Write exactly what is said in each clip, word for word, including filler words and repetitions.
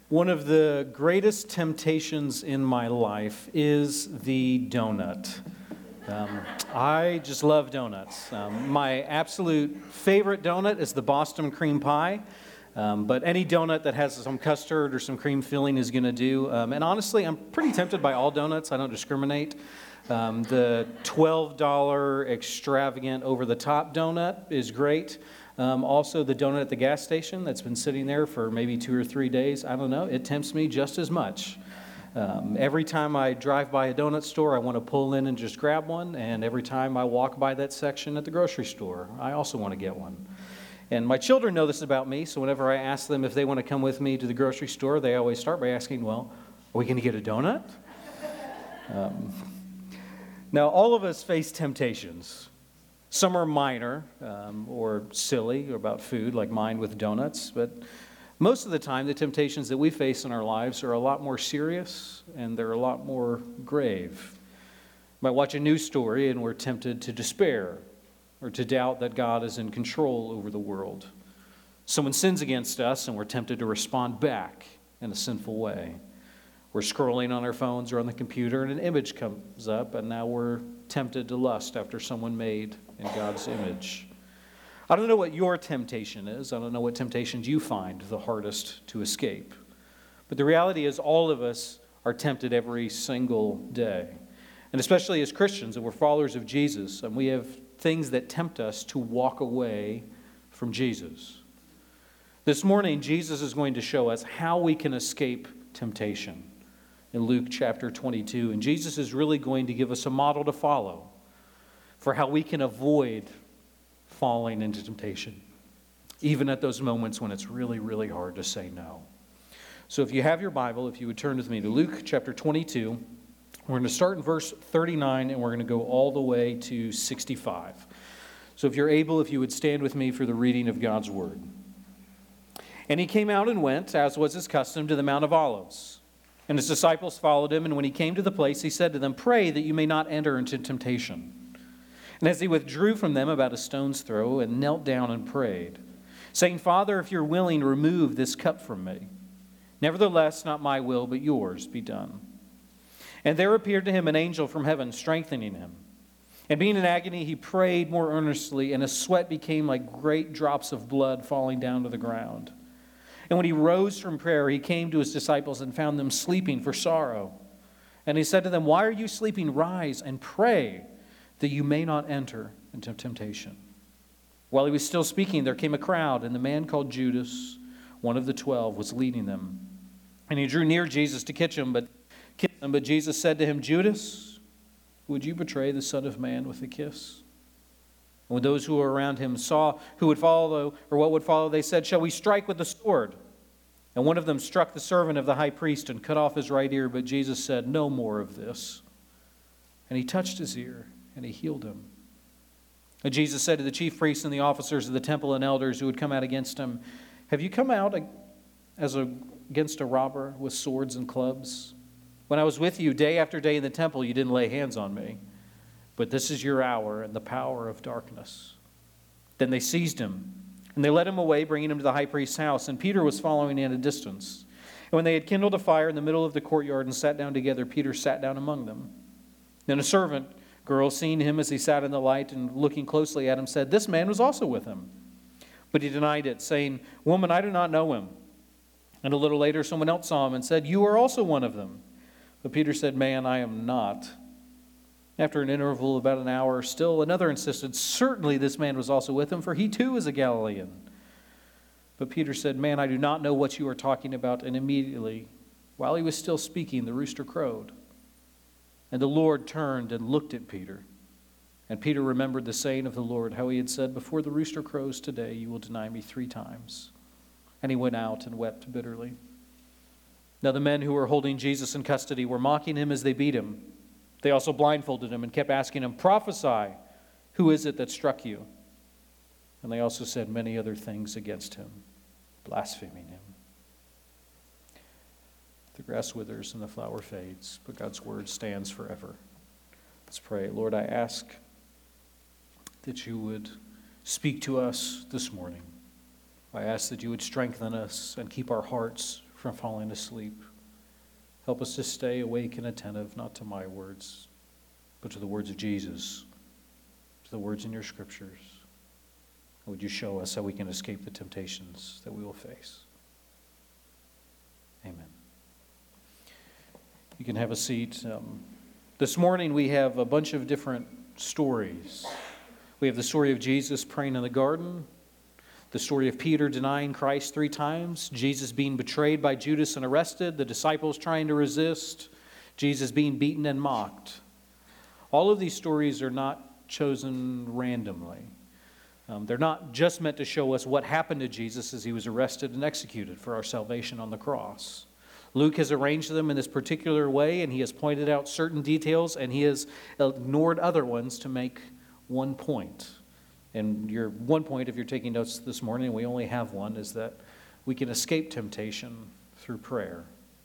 One of the greatest temptations in my life is the donut. Um, I just love donuts. Um, my absolute favorite donut is the Boston cream pie. Um, but any donut that has some custard or some cream filling is going to do. Um, and honestly, I'm pretty tempted by all donuts. I don't discriminate. Um, the twelve dollars extravagant over-the-top donut is great. Um, also, the donut at the gas station that's been sitting there for maybe two or three days, I don't know, it tempts me just as much. Um, every time I drive by a donut store, I want to pull in and just grab one. And every time I walk by that section at the grocery store, I also want to get one. And my children know this about me, so whenever I ask them if they want to come with me to the grocery store, they always start by asking, well, are we going to get a donut? um, now, all of us face temptations. Some are minor um, or silly or about food, like mine with donuts, but most of the time, the temptations that we face in our lives are a lot more serious and they're a lot more grave. We might watch a news story and we're tempted to despair or to doubt that God is in control over the world. Someone sins against us and we're tempted to respond back in a sinful way. We're scrolling on our phones or on the computer and an image comes up and now we're tempted to lust after someone made in God's image. I don't know what your temptation is. I don't know what temptations you find the hardest to escape. But the reality is all of us are tempted every single day. And especially as Christians, and we're followers of Jesus, and we have things that tempt us to walk away from Jesus. This morning, Jesus is going to show us how we can escape temptation in Luke chapter twenty-two. And Jesus is really going to give us a model to follow for how we can avoid falling into temptation, even at those moments when it's really, really hard to say no. So if you have your Bible, if you would turn with me to Luke chapter twenty-two, we're going to start in verse thirty-nine, and we're going to go all the way to sixty-five. So if you're able, if you would stand with me for the reading of God's word. And he came out and went, as was his custom, to the Mount of Olives. And his disciples followed him, and when he came to the place, he said to them, "Pray that you may not enter into temptation." And as he withdrew from them about a stone's throw and knelt down and prayed, saying, "Father, if you're willing, remove this cup from me. Nevertheless, not my will, but yours be done." And there appeared to him an angel from heaven, strengthening him. And being in agony, he prayed more earnestly, and his sweat became like great drops of blood falling down to the ground. And when he rose from prayer, he came to his disciples and found them sleeping for sorrow. And he said to them, "Why are you sleeping? Rise and pray, that you may not enter into temptation." While he was still speaking, there came a crowd, and the man called Judas, one of the twelve, was leading them. And he drew near Jesus to kiss him, but But Jesus said to him, "Judas, would you betray the Son of Man with a kiss?" And when those who were around him saw who would follow, or what would follow, they said, "Shall we strike with the sword?" And one of them struck the servant of the high priest and cut off his right ear, but Jesus said, "No more of this." And he touched his ear, and he healed him. And Jesus said to the chief priests and the officers of the temple and elders who had come out against him, "Have you come out as a, against a robber with swords and clubs? When I was with you day after day in the temple, you didn't lay hands on me. But this is your hour and the power of darkness." Then they seized him, and they led him away, bringing him to the high priest's house. And Peter was following at a distance. And when they had kindled a fire in the middle of the courtyard and sat down together, Peter sat down among them. Then a servant girl, seeing him as he sat in the light and looking closely at him, said, "This man was also with him." But he denied it, saying, "Woman, I do not know him." And a little later someone else saw him and said, "You are also one of them." But Peter said, "Man, I am not." After an interval of about an hour, still another insisted, "Certainly this man was also with him, for he too is a Galilean." But Peter said, "Man, I do not know what you are talking about." And immediately, while he was still speaking, the rooster crowed. And the Lord turned and looked at Peter. And Peter remembered the saying of the Lord, how he had said, "Before the rooster crows today, you will deny me three times." And he went out and wept bitterly. Now the men who were holding Jesus in custody were mocking him as they beat him. They also blindfolded him and kept asking him, "Prophesy, who is it that struck you?" And they also said many other things against him, blaspheming him. The grass withers and the flower fades, but God's word stands forever. Let's pray. Lord, I ask that you would speak to us this morning. I ask that you would strengthen us and keep our hearts from falling asleep. Help us to stay awake and attentive, not to my words, but to the words of Jesus, to the words in your scriptures. Would you show us how we can escape the temptations that we will face? Amen. You can have a seat. Um, this morning we have a bunch of different stories. We have the story of Jesus praying in the garden, the story of Peter denying Christ three times, Jesus being betrayed by Judas and arrested, the disciples trying to resist, Jesus being beaten and mocked. All of these stories are not chosen randomly. Um, they're not just meant to show us what happened to Jesus as he was arrested and executed for our salvation on the cross. Luke has arranged them in this particular way, and he has pointed out certain details, and he has ignored other ones to make one point. And your one point, if you're taking notes this morning, and we only have one, is that we can escape temptation through prayer.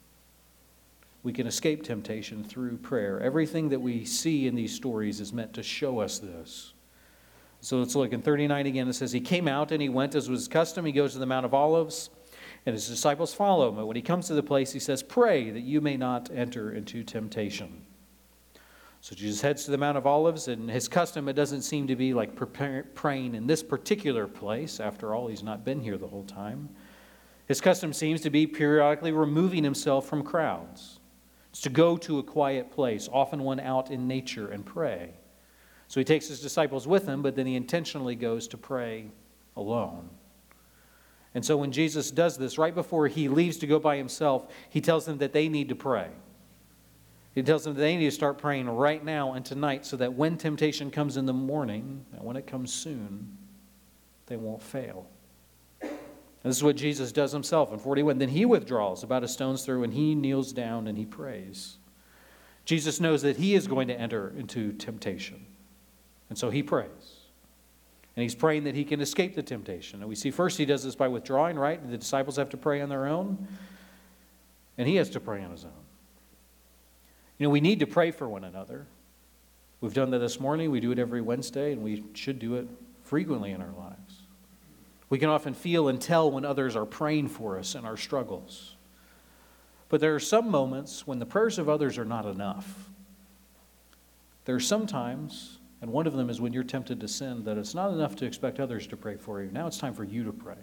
We can escape temptation through prayer. Everything that we see in these stories is meant to show us this. So let's look in thirty-nine again. It says, he came out and he went as was his custom. He goes to the Mount of Olives, and his disciples follow him. And when he comes to the place, he says, pray that you may not enter into temptation. So Jesus heads to the Mount of Olives, and his custom, it doesn't seem to be like prepare, praying in this particular place. After all, he's not been here the whole time. His custom seems to be periodically removing himself from crowds. It's to go to a quiet place, often one out in nature, and pray. So he takes his disciples with him, but then he intentionally goes to pray alone. And so when Jesus does this, right before he leaves to go by himself, he tells them that they need to pray. He tells them that they need to start praying right now and tonight so that when temptation comes in the morning, and when it comes soon, they won't fail. And this is what Jesus does himself in forty-one. Then he withdraws about a stone's throw, and he kneels down and he prays. Jesus knows that he is going to enter into temptation. And so he prays. And he's praying that he can escape the temptation. And we see first he does this by withdrawing, right? The disciples have to pray on their own. And he has to pray on his own. You know, we need to pray for one another. We've done that this morning. We do it every Wednesday, and we should do it frequently in our lives. We can often feel and tell when others are praying for us in our struggles. But there are some moments when the prayers of others are not enough. There are some times, and one of them is when you're tempted to sin, that it's not enough to expect others to pray for you. Now it's time for you to pray.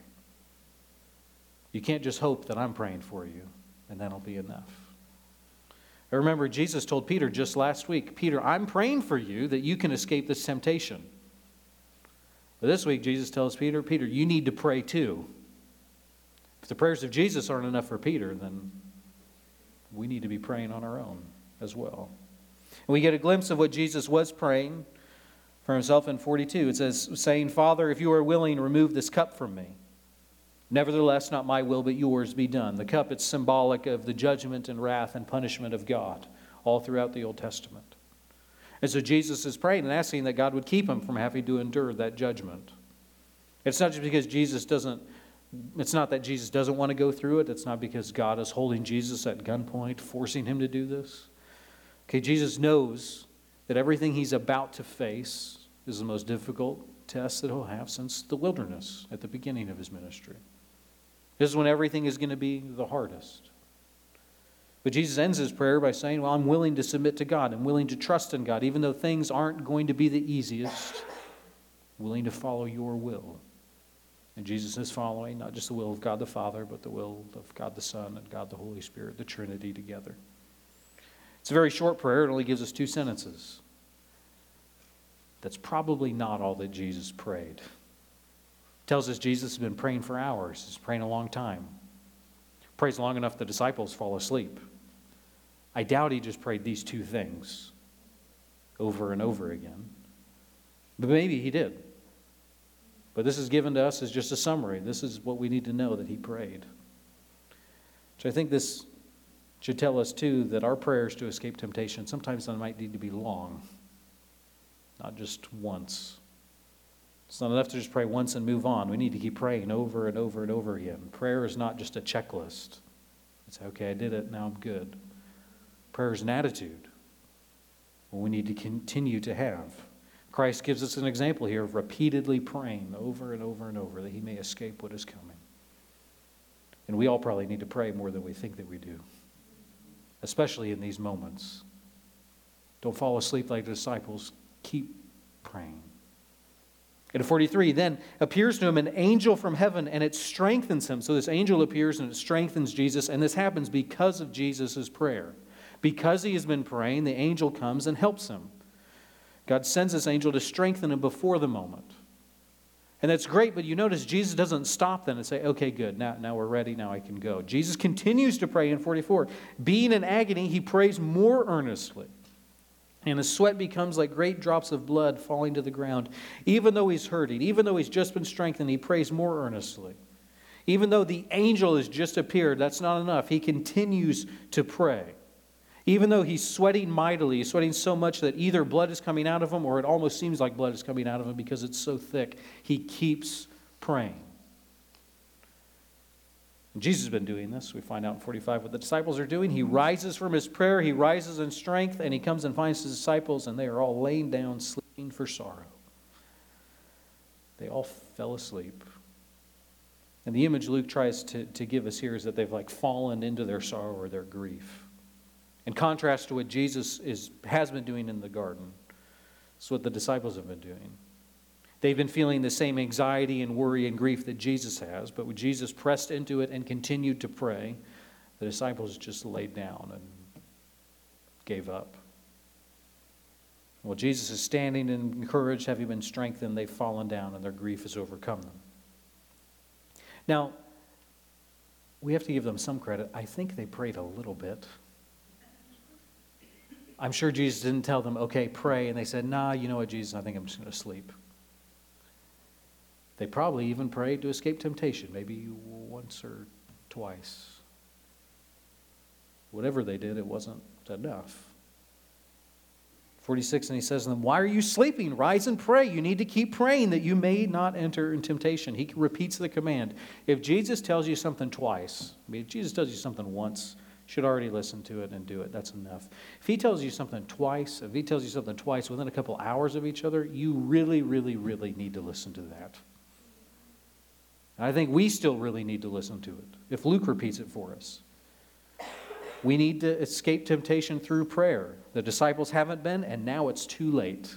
You can't just hope that I'm praying for you, and that'll be enough. I remember Jesus told Peter just last week, Peter, I'm praying for you that you can escape this temptation. But this week, Jesus tells Peter, Peter, you need to pray too. If the prayers of Jesus aren't enough for Peter, then we need to be praying on our own as well. And we get a glimpse of what Jesus was praying for himself in forty-two. It says, saying, Father, if you are willing, remove this cup from me. Nevertheless, not my will, but yours be done. The cup, it's symbolic of the judgment and wrath and punishment of God all throughout the Old Testament. And so Jesus is praying and asking that God would keep him from having to endure that judgment. It's not just because Jesus doesn't, it's not that Jesus doesn't want to go through it. It's not because God is holding Jesus at gunpoint, forcing him to do this. Okay, Jesus knows that everything he's about to face is the most difficult test that he'll have since the wilderness at the beginning of his ministry. This is when everything is going to be the hardest. But Jesus ends his prayer by saying, well, I'm willing to submit to God. I'm willing to trust in God, even though things aren't going to be the easiest. I'm willing to follow your will. And Jesus is following not just the will of God the Father, but the will of God the Son and God the Holy Spirit, the Trinity together. It's a very short prayer. It only gives us two sentences. That's probably not all that Jesus prayed. It tells us Jesus has been praying for hours. He's praying a long time. Prays long enough the disciples fall asleep. I doubt he just prayed these two things over and over again. But maybe he did. But this is given to us as just a summary. This is what we need to know that he prayed. So I think this should tell us, too, that our prayers to escape temptation, sometimes they might need to be long, not just once. It's not enough to just pray once and move on. We need to keep praying over and over and over again. Prayer is not just a checklist. It's, okay, I did it, now I'm good. Prayer is an attitude we need to continue to have. Christ gives us an example here of repeatedly praying over and over and over that he may escape what is coming. And we all probably need to pray more than we think that we do, especially in these moments. Don't fall asleep like the disciples. Keep praying. In forty-three, then appears to him an angel from heaven, and it strengthens him. So this angel appears and it strengthens Jesus, and this happens because of Jesus' prayer. Because he has been praying, the angel comes and helps him. God sends this angel to strengthen him before the moment. And that's great, but you notice Jesus doesn't stop then and say, okay, good, now, now we're ready, now I can go. Jesus continues to pray in forty-four. Being in agony, he prays more earnestly. And his sweat becomes like great drops of blood falling to the ground. Even though he's hurting, even though he's just been strengthened, he prays more earnestly. Even though the angel has just appeared, that's not enough. He continues to pray. Even though he's sweating mightily, he's sweating so much that either blood is coming out of him or it almost seems like blood is coming out of him because it's so thick, he keeps praying. And Jesus has been doing this. We find out in forty-five what the disciples are doing. He rises from his prayer, he rises in strength, and he comes and finds his disciples, and they are all laying down, sleeping for sorrow. They all fell asleep. And the image Luke tries to, to give us here is that they've like fallen into their sorrow or their grief. In contrast to what Jesus is, has been doing in the garden, it's what the disciples have been doing. They've been feeling the same anxiety and worry and grief that Jesus has, but when Jesus pressed into it and continued to pray, the disciples just laid down and gave up. While Jesus is standing and encouraged, having been strengthened, they've fallen down and their grief has overcome them. Now, we have to give them some credit. I think they prayed a little bit. I'm sure Jesus didn't tell them, okay, pray. And they said, nah, you know what, Jesus, I think I'm just going to sleep. They probably even prayed to escape temptation, maybe once or twice. Whatever they did, it wasn't enough. forty-six, and he says to them, why are you sleeping? Rise and pray. You need to keep praying that you may not enter in temptation. He repeats the command. If Jesus tells you something twice, I mean, if Jesus tells you something once, you should already listen to it and do it. That's enough. If he tells you something twice, if he tells you something twice within a couple hours of each other, you really, really, really need to listen to that. And I think we still really need to listen to it. If Luke repeats it for us. We need to escape temptation through prayer. The disciples haven't been, and now it's too late.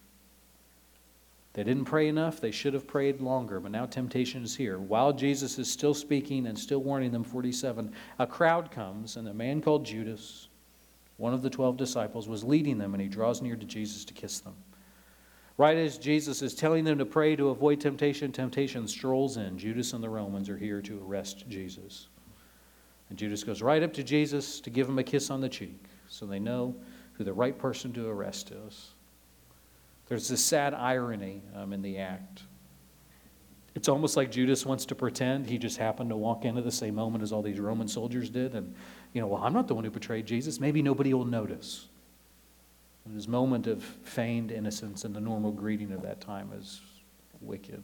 They didn't pray enough. They should have prayed longer, but now temptation is here. While Jesus is still speaking and still warning them, forty-seven, a crowd comes, and a man called Judas, one of the twelve disciples, was leading them, and he draws near to Jesus to kiss them. Right as Jesus is telling them to pray to avoid temptation, temptation strolls in. Judas and the Romans are here to arrest Jesus. And Judas goes right up to Jesus to give him a kiss on the cheek, so they know who the right person to arrest is. There's this sad irony um, in the act. It's almost like Judas wants to pretend he just happened to walk in at the same moment as all these Roman soldiers did. And, you know, well, I'm not the one who betrayed Jesus. Maybe nobody will notice. And his moment of feigned innocence and the normal greeting of that time is wicked.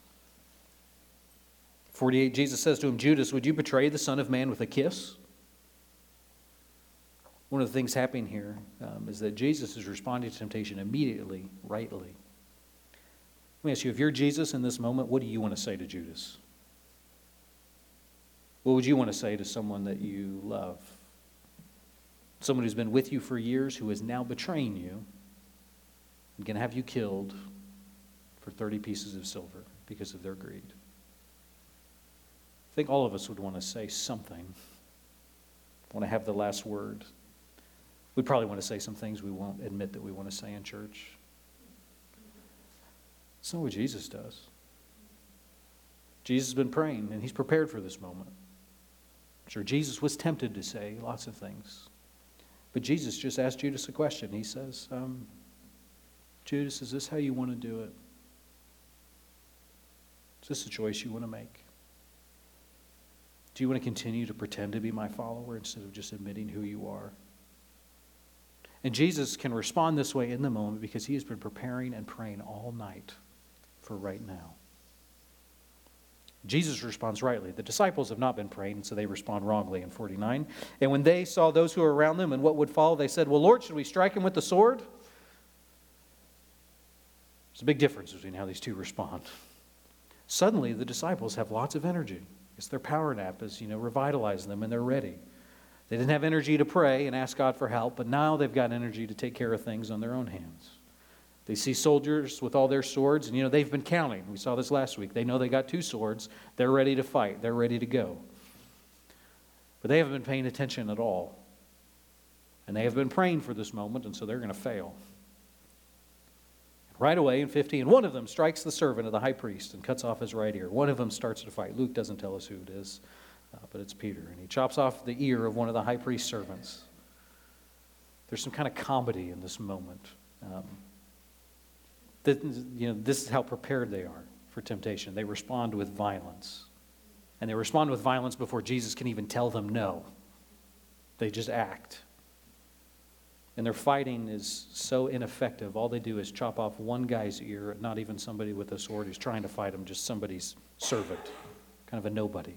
forty-eight, Jesus says to him, Judas, would you betray the Son of Man with a kiss? One of the things happening here um, is that Jesus is responding to temptation immediately, rightly. Let me ask you, if you're Jesus in this moment, what do you want to say to Judas? What would you want to say to someone that you love? Someone who's been with you for years, who is now betraying you and can have you killed for thirty pieces of silver because of their greed. I think all of us would want to say something, want to have the last word. We probably want to say some things we won't admit that we want to say in church. That's not what Jesus does. Jesus has been praying, and he's prepared for this moment. I'm sure Jesus was tempted to say lots of things. But Jesus just asked Judas a question. He says, um, Judas, is this how you want to do it? Is this a choice you want to make? Do you want to continue to pretend to be my follower instead of just admitting who you are? And Jesus can respond this way in the moment because he has been preparing and praying all night for right now. Jesus responds rightly. The disciples have not been praying, and so they respond wrongly in forty-nine. And when they saw those who were around them and what would follow, they said, well, Lord, should we strike him with the sword? There's a big difference between how these two respond. Suddenly, the disciples have lots of energy. It's their power nap is, you know, revitalizing them, and they're ready. They didn't have energy to pray and ask God for help, but now they've got energy to take care of things on their own hands. They see soldiers with all their swords, and, you know, they've been counting. We saw this last week. They know they got two swords. They're ready to fight. They're ready to go. But they haven't been paying attention at all. And they have been praying for this moment, and so they're going to fail. Right away in fifteen, one of them strikes the servant of the high priest and cuts off his right ear. One of them starts to fight. Luke doesn't tell us who it is, uh, but it's Peter. And he chops off the ear of one of the high priest's servants. There's some kind of comedy in this moment. Um, that, you know, this is how prepared they are for temptation. They respond with violence. And they respond with violence before Jesus can even tell them no. They just act. And their fighting is so ineffective. All they do is chop off one guy's ear, not even somebody with a sword who's trying to fight him, just somebody's servant, kind of a nobody.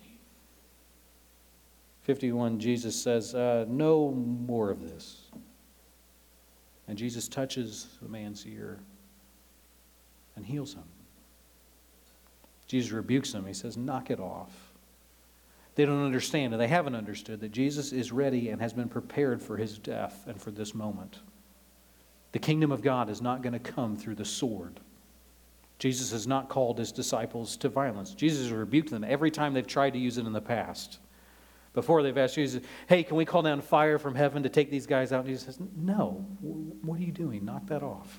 fifty-one, Jesus says, uh, no more of this. And Jesus touches the man's ear and heals him. Jesus rebukes him. He says, knock it off. They don't understand, and they haven't understood, that Jesus is ready and has been prepared for his death and for this moment. The kingdom of God is not going to come through the sword. Jesus has not called his disciples to violence. Jesus has rebuked them every time they've tried to use it in the past. Before they've asked Jesus, hey, can we call down fire from heaven to take these guys out? And Jesus says, no, what are you doing? Knock that off.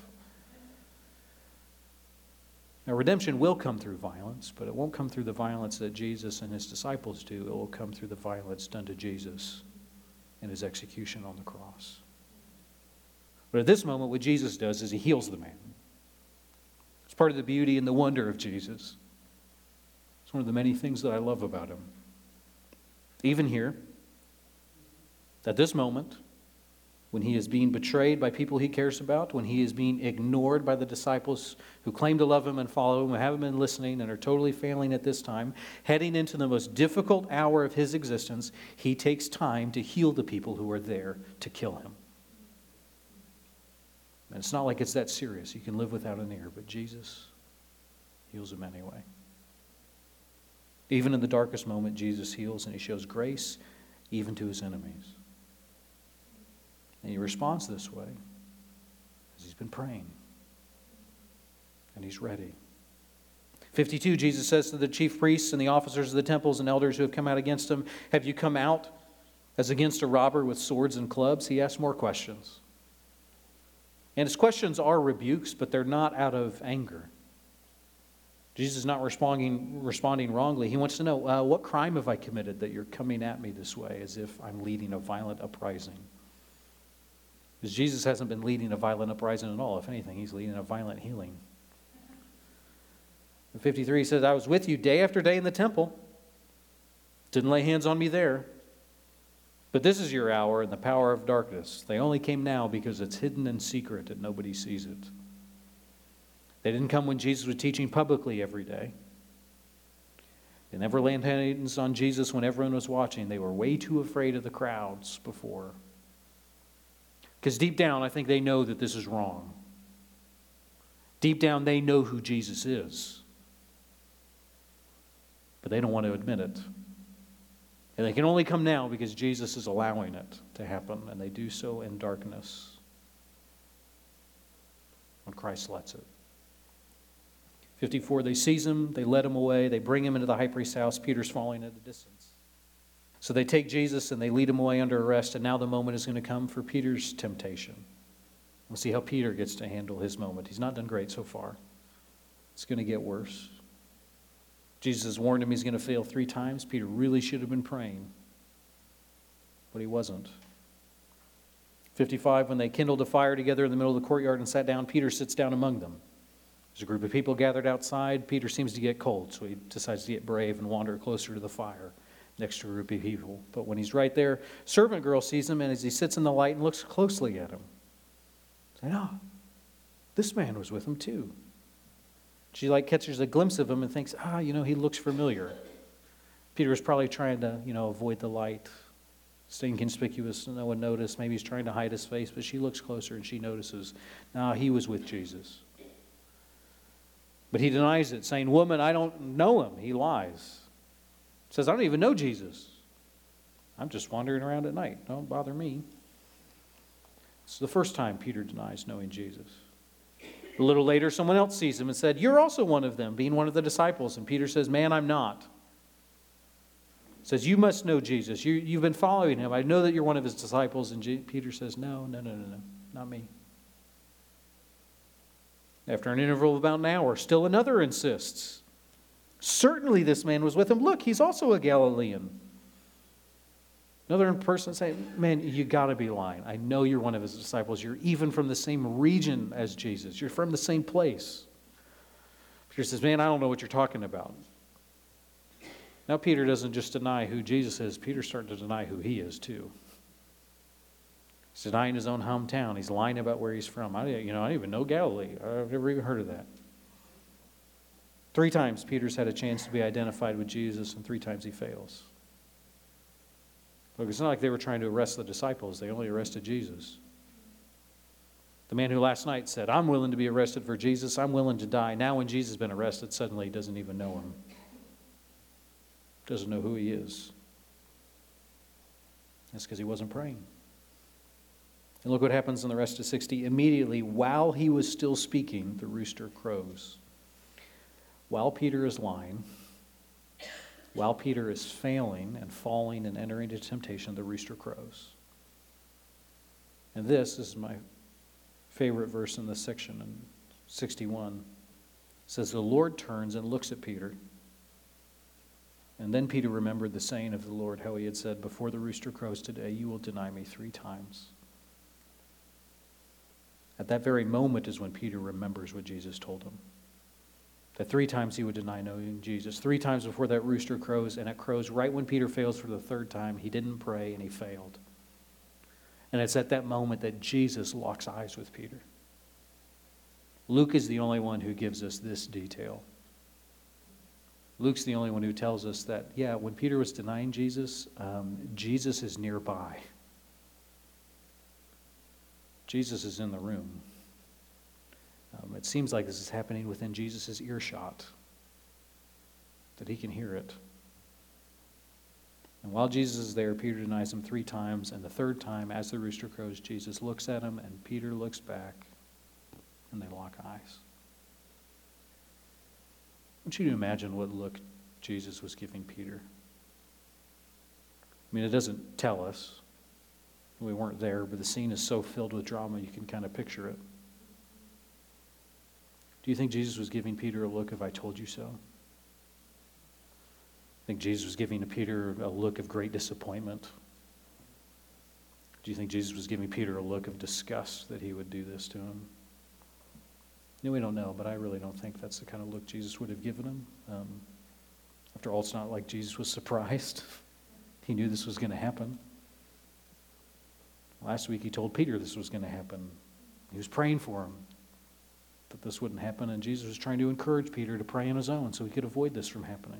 Now, redemption will come through violence, but it won't come through the violence that Jesus and his disciples do. It will come through the violence done to Jesus in his execution on the cross. But at this moment, what Jesus does is he heals the man. It's part of the beauty and the wonder of Jesus. It's one of the many things that I love about him. Even here, at this moment, when he is being betrayed by people he cares about, when he is being ignored by the disciples who claim to love him and follow him, who haven't been listening and are totally failing at this time, heading into the most difficult hour of his existence, he takes time to heal the people who are there to kill him. And it's not like it's that serious. You can live without an ear, but Jesus heals him anyway. Even in the darkest moment, Jesus heals, and he shows grace even to his enemies. And he responds this way because he's been praying. And he's ready. fifty-two, Jesus says to the chief priests and the officers of the temples and elders who have come out against him, have you come out as against a robber with swords and clubs? He asks more questions. And his questions are rebukes, but they're not out of anger. Jesus is not responding, responding wrongly. He wants to know, uh, what crime have I committed that you're coming at me this way as if I'm leading a violent uprising? Because Jesus hasn't been leading a violent uprising at all. If anything, he's leading a violent healing. In fifty-three, he says, I was with you day after day in the temple. Didn't lay hands on me there. But this is your hour and the power of darkness. They only came now because it's hidden in secret and nobody sees it. They didn't come when Jesus was teaching publicly every day. They never laid hands on Jesus when everyone was watching. They were way too afraid of the crowds before. Because deep down, I think they know that this is wrong. Deep down, they know who Jesus is. But they don't want to admit it. And they can only come now because Jesus is allowing it to happen. And they do so in darkness when Christ lets it. fifty-four, they seize him, they let him away, they bring him into the high priest's house. Peter's following at a distance. So they take Jesus and they lead him away under arrest, and now the moment is going to come for Peter's temptation. We'll see how Peter gets to handle his moment. He's not done great so far. It's going to get worse. Jesus has warned him he's going to fail three times. Peter really should have been praying, but he wasn't. fifty-five, when they kindled a fire together in the middle of the courtyard and sat down, Peter sits down among them. There's a group of people gathered outside. Peter seems to get cold, so he decides to get brave and wander closer to the fire next to a group of people. But when he's right there, servant girl sees him, and as he sits in the light and looks closely at him, saying, oh, this man was with him too. She like catches a glimpse of him and thinks, ah, you know, he looks familiar. Peter was probably trying to, you know, avoid the light, staying conspicuous so no one noticed. Maybe he's trying to hide his face, but she looks closer and she notices, nah, he was with Jesus. But he denies it, saying, woman, I don't know him. He lies. Says, I don't even know Jesus. I'm just wandering around at night. Don't bother me. It's the first time Peter denies knowing Jesus. A little later, someone else sees him and said, you're also one of them, being one of the disciples. And Peter says, man, I'm not. Says, you must know Jesus. You, you've been following him. I know that you're one of his disciples. And G- Peter says, no, no, no, no, no, not me. After an interval of about an hour, still another insists. Certainly this man was with him. Look, he's also a Galilean. Another person saying, man, you got to be lying. I know you're one of his disciples. You're even from the same region as Jesus. You're from the same place. Peter says, man, I don't know what you're talking about. Now Peter doesn't just deny who Jesus is. Peter's starting to deny who he is too. He's denying his own hometown. He's lying about where he's from. I, you know, I don't even know Galilee. I've never even heard of that. Three times Peter's had a chance to be identified with Jesus, and three times he fails. Look, it's not like they were trying to arrest the disciples. They only arrested Jesus. The man who last night said, I'm willing to be arrested for Jesus. I'm willing to die. Now when Jesus has been arrested, suddenly he doesn't even know him. Doesn't know who he is. That's because he wasn't praying. And look what happens in the rest of sixty. Immediately, while he was still speaking, the rooster crows. While Peter is lying, while Peter is failing and falling and entering into temptation, the rooster crows. And this is my favorite verse in this section, in sixty-one. It says, the Lord turns and looks at Peter. And then Peter remembered the saying of the Lord, how he had said, before the rooster crows today, you will deny me three times. At that very moment is when Peter remembers what Jesus told him. That three times he would deny knowing Jesus. Three times before that rooster crows, and it crows right when Peter fails for the third time. He didn't pray and he failed. And it's at that moment that Jesus locks eyes with Peter. Luke is the only one who gives us this detail. Luke's the only one who tells us that, yeah, when Peter was denying Jesus, um, Jesus is nearby. Jesus is in the room. Um, it seems like this is happening within Jesus' earshot, that he can hear it. And while Jesus is there, Peter denies him three times, and the third time, as the rooster crows, Jesus looks at him, and Peter looks back, and they lock eyes. I want you to imagine what look Jesus was giving Peter. I mean, it doesn't tell us. We weren't there, but the scene is so filled with drama, you can kind of picture it. Do you think Jesus was giving Peter a look of, I told you so? I think Jesus was giving Peter a look of great disappointment. Do you think Jesus was giving Peter a look of disgust that he would do this to him? No, we don't know, but I really don't think that's the kind of look Jesus would have given him. Um, after all, it's not like Jesus was surprised. He knew this was going to happen. Last week he told Peter this was going to happen. He was praying for him that this wouldn't happen, and Jesus was trying to encourage Peter to pray on his own so he could avoid this from happening.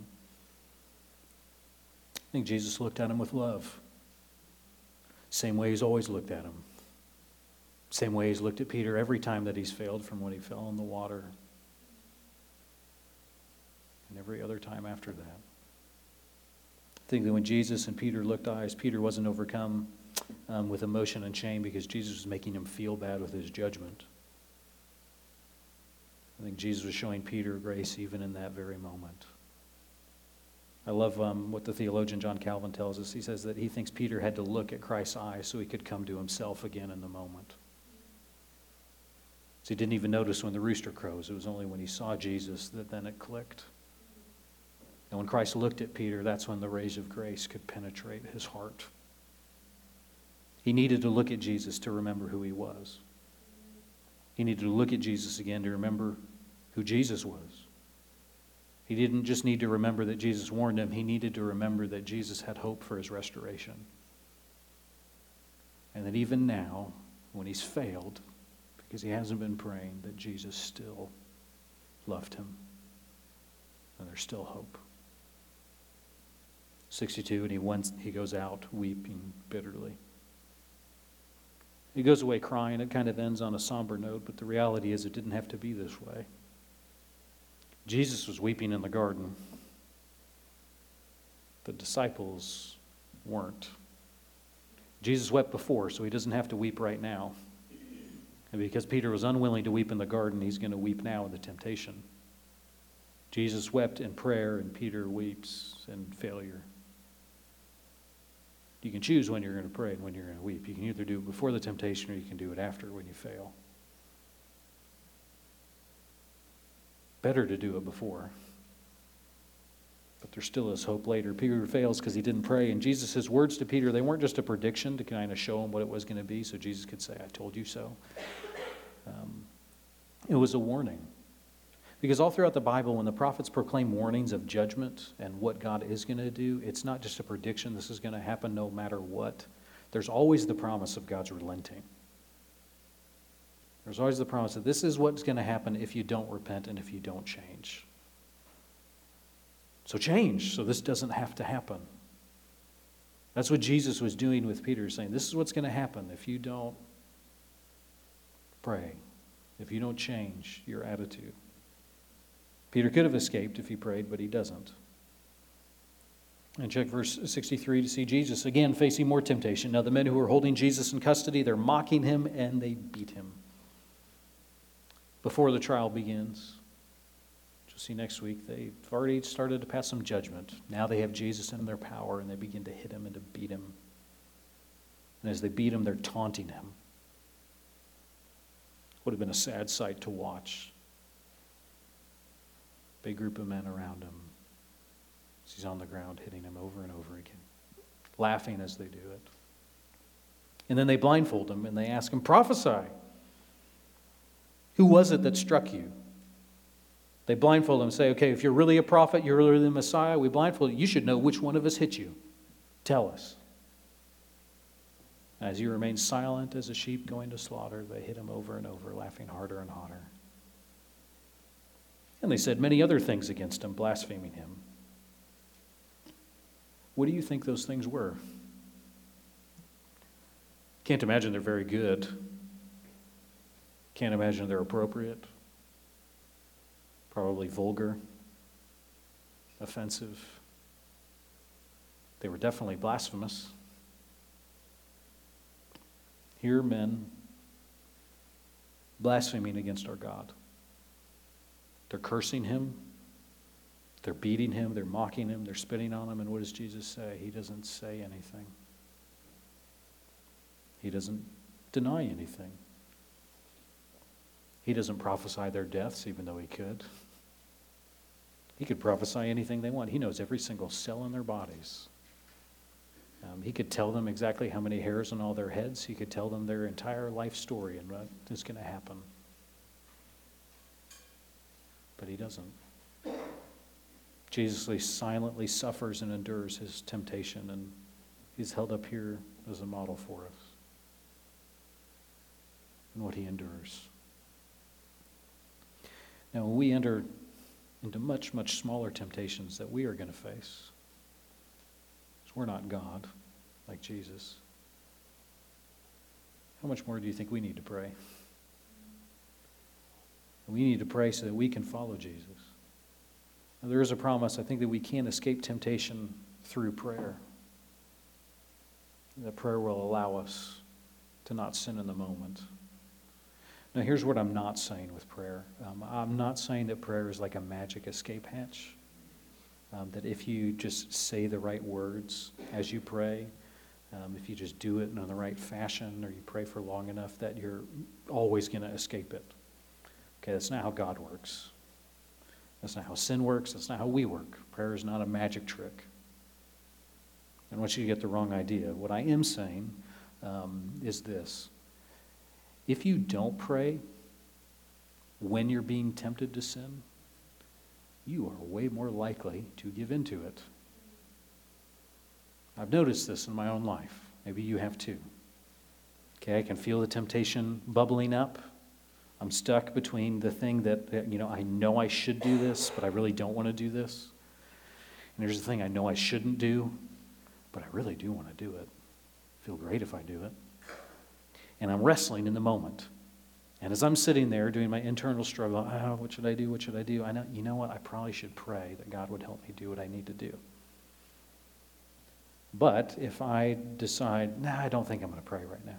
I think Jesus looked at him with love. Same way he's always looked at him. Same way he's looked at Peter every time that he's failed, from when he fell in the water and every other time after that. I think that when Jesus and Peter looked eyes, Peter wasn't overcome um, with emotion and shame because Jesus was making him feel bad with his judgment. I think Jesus was showing Peter grace even in that very moment. I love um, what the theologian John Calvin tells us. He says that he thinks Peter had to look at Christ's eyes so he could come to himself again in the moment. So he didn't even notice when the rooster crows. It was only when he saw Jesus that then it clicked. And when Christ looked at Peter, that's when the rays of grace could penetrate his heart. He needed to look at Jesus to remember who he was. He needed to look at Jesus again to remember who Jesus was. He didn't just need to remember that Jesus warned him. He needed to remember that Jesus had hope for his restoration. And that even now, when he's failed, because he hasn't been praying, that Jesus still loved him. And there's still hope. sixty-two, and he went, he goes out weeping bitterly. He goes away crying. It kind of ends on a somber note, but the reality is it didn't have to be this way. Jesus was weeping in the garden. The disciples weren't. Jesus wept before, so he doesn't have to weep right now. And because Peter was unwilling to weep in the garden, he's going to weep now in the temptation. Jesus wept in prayer, and Peter weeps in failure. You can choose when you're going to pray and when you're going to weep. You can either do it before the temptation or you can do it after when you fail. Better to do it before. But there still is hope later. Peter fails because he didn't pray. And Jesus' words to Peter, they weren't just a prediction to kind of show him what it was going to be so Jesus could say, I told you so. Um, it was a warning. Because all throughout the Bible, when the prophets proclaim warnings of judgment and what God is going to do, it's not just a prediction, this is going to happen no matter what. There's always the promise of God's relenting. There's always the promise that this is what's going to happen if you don't repent and if you don't change. So change, so this doesn't have to happen. That's what Jesus was doing with Peter, saying, this is what's going to happen if you don't pray, if you don't change your attitude. Peter could have escaped if he prayed, but he doesn't. And check verse sixty-three to see Jesus again facing more temptation. Now the men who were holding Jesus in custody, they're mocking him and they beat him. Before the trial begins, you'll see next week, they've already started to pass some judgment. Now they have Jesus in their power and they begin to hit him and to beat him. And as they beat him, they're taunting him. Would have been a sad sight to watch. Big group of men around him. He's on the ground hitting him over and over again, laughing as they do it. And then they blindfold him and they ask him, prophesy. Who was it that struck you? They blindfold him and say, okay, if you're really a prophet, you're really the Messiah, we blindfold you. You should know which one of us hit you. Tell us. As he remains silent as a sheep going to slaughter, they hit him over and over, laughing harder and hotter. And they said many other things against him, blaspheming him. What do you think those things were? Can't imagine they're very good. Can't imagine they're appropriate. Probably vulgar, offensive. They were definitely blasphemous. Here men blaspheming against our God. They're cursing him. They're beating him. They're mocking him. They're spitting on him. And what does Jesus say? He doesn't say anything. He doesn't deny anything. He doesn't prophesy their deaths, even though he could. He could prophesy anything they want. He knows every single cell in their bodies. Um, he could tell them exactly how many hairs on all their heads. He could tell them their entire life story and what is going to happen. But he doesn't. Jesus silently suffers and endures his temptation, and he's held up here as a model for us and what he endures. Now, when we enter into much, much smaller temptations that we are going to face, because we're not God like Jesus, how much more do you think we need to pray? We need to pray so that we can follow Jesus. Now, there is a promise, I think, that we can escape temptation through prayer. That prayer will allow us to not sin in the moment. Now, here's what I'm not saying with prayer. Um, I'm not saying that prayer is like a magic escape hatch. Um, that if you just say the right words as you pray, um, if you just do it in the right fashion, or you pray for long enough, that you're always going to escape it. Okay, that's not how God works. That's not how sin works. That's not how we work. Prayer is not a magic trick. I don't want you to get the wrong idea. What I am saying um, is this. If you don't pray when you're being tempted to sin, you are way more likely to give into it. I've noticed this in my own life. Maybe you have too. Okay, I can feel the temptation bubbling up. I'm stuck between the thing that, that, you know, I know I should do this, but I really don't want to do this. And there's the thing I know I shouldn't do, but I really do want to do it. I feel great if I do it. And I'm wrestling in the moment. And as I'm sitting there doing my internal struggle, oh, what should I do, what should I do? I know, you know what, I probably should pray that God would help me do what I need to do. But if I decide, nah, I don't think I'm going to pray right now,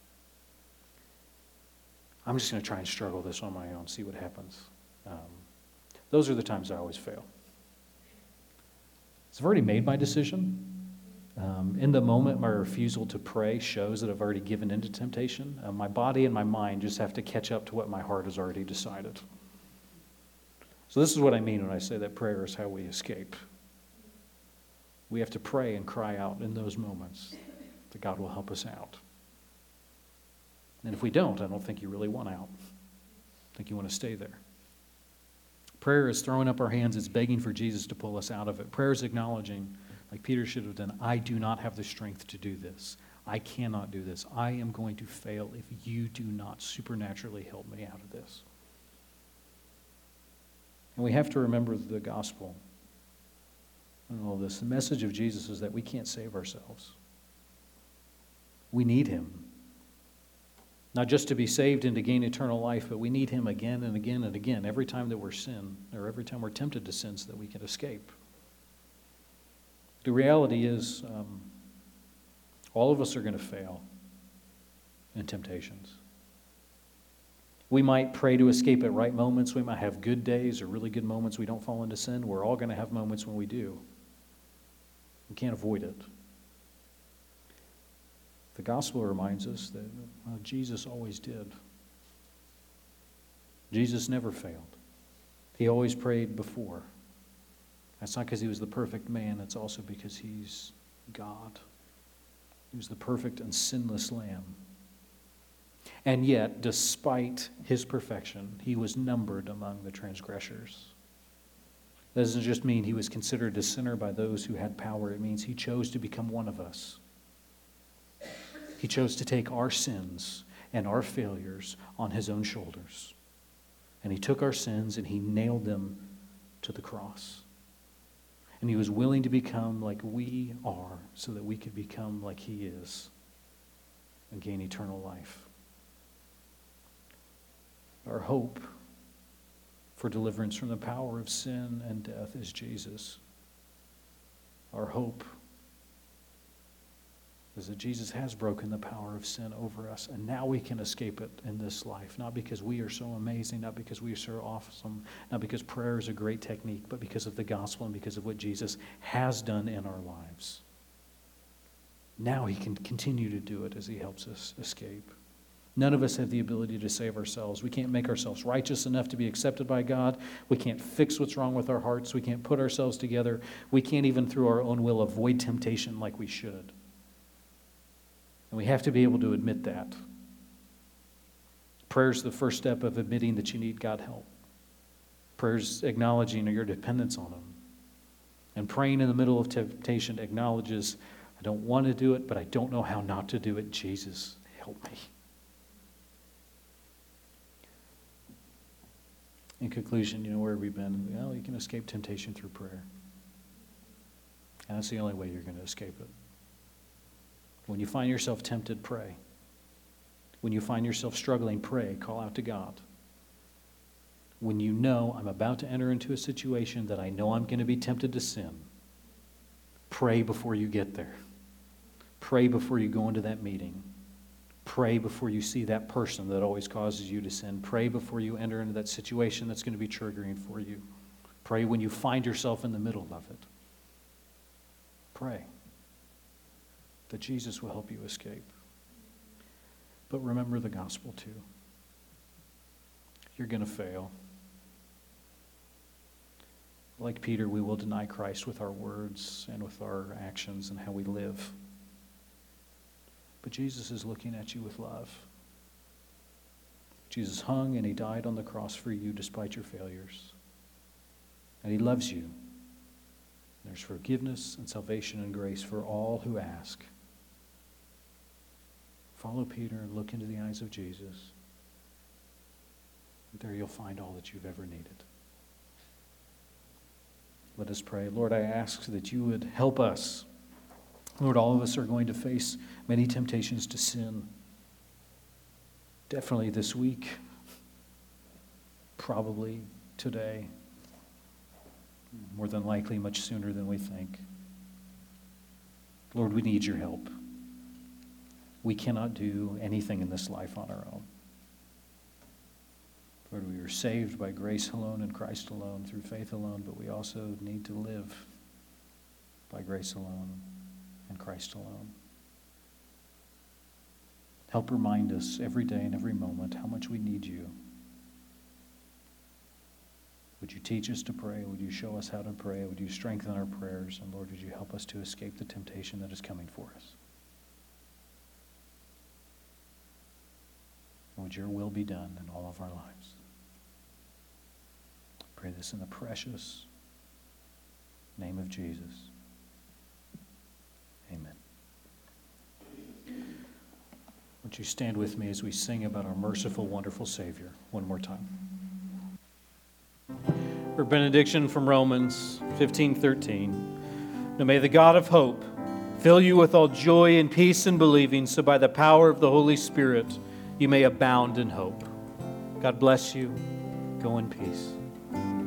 I'm just going to try and struggle this on my own, see what happens. Um, those are the times I always fail. So I've already made my decision. Um, in the moment, my refusal to pray shows that I've already given into temptation. Uh, my body and my mind just have to catch up to what my heart has already decided. So this is what I mean when I say that prayer is how we escape. We have to pray and cry out in those moments that God will help us out. And if we don't, I don't think you really want out. I think you want to stay there. Prayer is throwing up our hands. It's begging for Jesus to pull us out of it. Prayer is acknowledging, like Peter should have done, I do not have the strength to do this. I cannot do this. I am going to fail if you do not supernaturally help me out of this. And we have to remember the gospel and all this. The message of Jesus is that we can't save ourselves. We need him. Not just to be saved and to gain eternal life, but we need him again and again and again, every time that we're sin, or every time we're tempted to sin, so that we can escape. The reality is, um, all of us are going to fail in temptations. We might pray to escape at right moments. We might have good days or really good moments we don't fall into sin. We're all going to have moments when we do. We can't avoid it. The gospel reminds us that well, Jesus always did. Jesus never failed. He always prayed before. That's not because he was the perfect man. It's also because he's God. He was the perfect and sinless Lamb. And yet, despite his perfection, he was numbered among the transgressors. That doesn't just mean he was considered a sinner by those who had power. It means he chose to become one of us. He chose to take our sins and our failures on his own shoulders. And he took our sins and he nailed them to the cross. And he was willing to become like we are so that we could become like he is and gain eternal life. Our hope for deliverance from the power of sin and death is Jesus. Our hope is that Jesus has broken the power of sin over us, and now we can escape it in this life, not because we are so amazing, not because we are so awesome, not because prayer is a great technique, but because of the gospel and because of what Jesus has done in our lives. Now he can continue to do it as he helps us escape. None of us have the ability to save ourselves. We can't make ourselves righteous enough to be accepted by God. We can't fix what's wrong with our hearts. We can't put ourselves together. We can't even through our own will avoid temptation like we should. And we have to be able to admit that. Prayer is the first step of admitting that you need God help. Prayer is acknowledging your dependence on him. And praying in the middle of temptation acknowledges, I don't want to do it, but I don't know how not to do it. Jesus, help me. In conclusion, you know, where have we been? Well, you can escape temptation through prayer. And that's the only way you're going to escape it. When you find yourself tempted, pray. When you find yourself struggling, pray. Call out to God. When you know I'm about to enter into a situation that I know I'm going to be tempted to sin, pray before you get there. Pray before you go into that meeting. Pray before you see that person that always causes you to sin. Pray before you enter into that situation that's going to be triggering for you. Pray when you find yourself in the middle of it. Pray that Jesus will help you escape. But remember the gospel too. You're going to fail. Like Peter, we will deny Christ with our words and with our actions and how we live. But Jesus is looking at you with love. Jesus hung and he died on the cross for you despite your failures. And he loves you. There's forgiveness and salvation and grace for all who ask. Follow Peter and look into the eyes of Jesus. There you'll find all that you've ever needed. Let us pray. Lord, I ask that you would help us. Lord, all of us are going to face many temptations to sin. Definitely this week. Probably today. More than likely much sooner than we think. Lord, we need your help. We cannot do anything in this life on our own. Lord, we are saved by grace alone and Christ alone, through faith alone, but we also need to live by grace alone and Christ alone. Help remind us every day and every moment how much we need you. Would you teach us to pray? Would you show us how to pray? Would you strengthen our prayers? And Lord, would you help us to escape the temptation that is coming for us? Would your will be done in all of our lives? I pray this in the precious name of Jesus. Amen. Would you stand with me as we sing about our merciful, wonderful Savior one more time? For benediction from Romans fifteen thirteen. Now may the God of hope fill you with all joy and peace in believing, so by the power of the Holy Spirit you may abound in hope. God bless you. Go in peace.